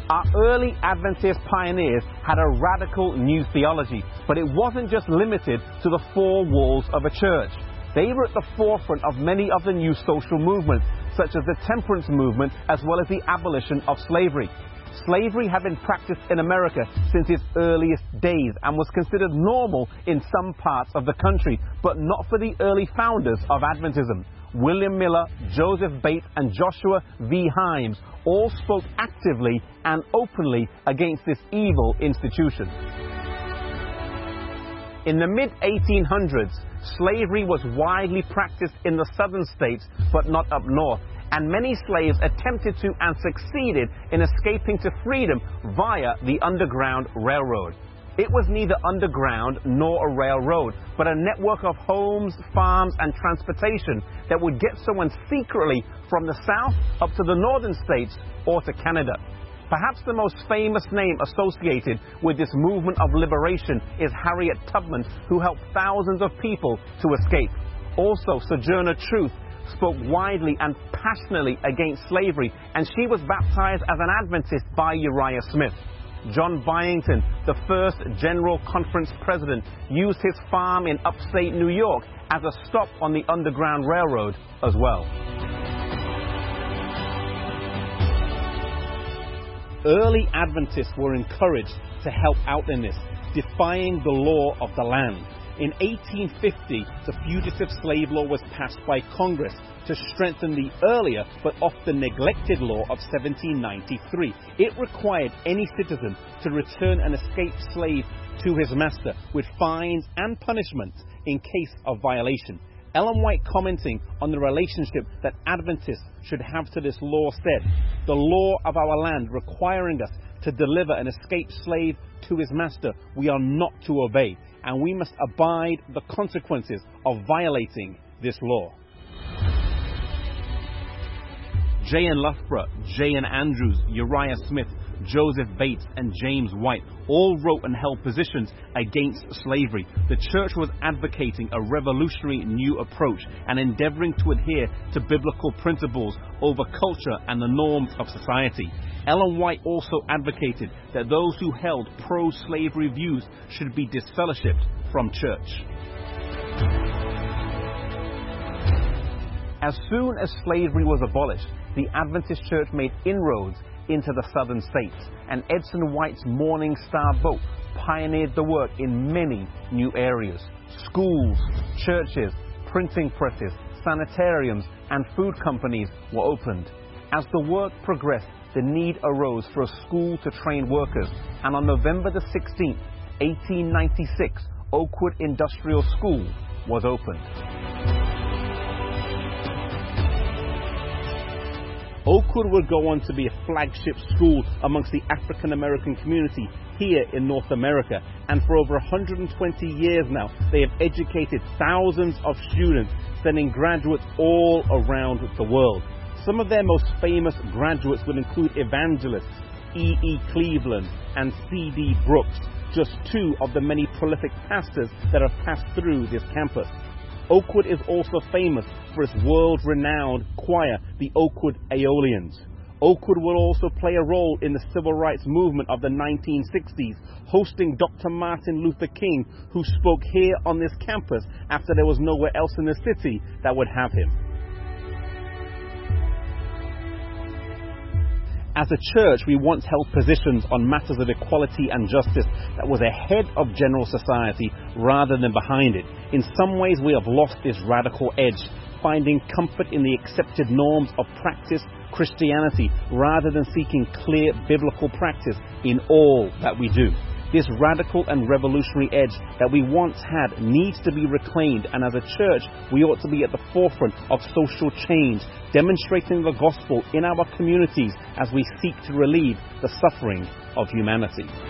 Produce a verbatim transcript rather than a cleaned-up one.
Our early Adventist pioneers had a radical new theology, but it wasn't just limited to the four walls of a church. They were at the forefront of many of the new social movements, such as the temperance movement, as well as the abolition of slavery. Slavery had been practiced in America since its earliest days and was considered normal in some parts of the country, but not for the early founders of Adventism. William Miller, Joseph Bates, and Joshua V. Himes all spoke actively and openly against this evil institution. In the mid eighteen hundreds, slavery was widely practiced in the southern states, but not up north, and many slaves attempted to and succeeded in escaping to freedom via the Underground Railroad. It was neither underground nor a railroad, but a network of homes, farms, and transportation that would get someone secretly from the south up to the northern states or to Canada. Perhaps the most famous name associated with this movement of liberation is Harriet Tubman, who helped thousands of people to escape. Also, Sojourner Truth spoke widely and passionately against slavery, and she was baptized as an Adventist by Uriah Smith. John Byington, the first General Conference president, used his farm in upstate New York as a stop on the Underground Railroad as well. Early Adventists were encouraged to help out in this, defying the law of the land. In eighteen fifty, the Fugitive Slave Law was passed by Congress to strengthen the earlier but often neglected law of seventeen ninety-three. It required any citizen to return an escaped slave to his master with fines and punishments in case of violation. Ellen White, commenting on the relationship that Adventists should have to this law, said, "The law of our land requiring us to deliver an escaped slave to his master, we are not to obey, and we must abide the consequences of violating this law." J N Loughborough, J N Andrews, Uriah Smith, Joseph Bates, and James White all wrote and held positions against slavery. The church was advocating a revolutionary new approach and endeavoring to adhere to biblical principles over culture and the norms of society. Ellen White also advocated that those who held pro-slavery views should be disfellowshipped from church. As soon as slavery was abolished, the Adventist Church made inroads into the southern states, and Edson White's Morning Star boat pioneered the work in many new areas. Schools, churches, printing presses, sanitariums, and food companies were opened. As the work progressed, the need arose for a school to train workers, and on November the sixteenth, eighteen ninety-six, Oakwood Industrial School was opened. Oakwood would go on to be a flagship school amongst the African American community here in North America, and for over one hundred twenty years now they have educated thousands of students, sending graduates all around the world. Some of their most famous graduates would include evangelists E E Cleveland and C D Brooks, just two of the many prolific pastors that have passed through this campus. Oakwood is also famous for its world-renowned choir, the Oakwood Aeolians. Oakwood will also play a role in the civil rights movement of the nineteen sixties, hosting Doctor Martin Luther King, who spoke here on this campus after there was nowhere else in the city that would have him. As a church, we once held positions on matters of equality and justice that was ahead of general society rather than behind it. In some ways, we have lost this radical edge, finding comfort in the accepted norms of practice Christianity rather than seeking clear biblical practice in all that we do. This radical and revolutionary edge that we once had needs to be reclaimed, and as a church, we ought to be at the forefront of social change, demonstrating the gospel in our communities as we seek to relieve the suffering of humanity.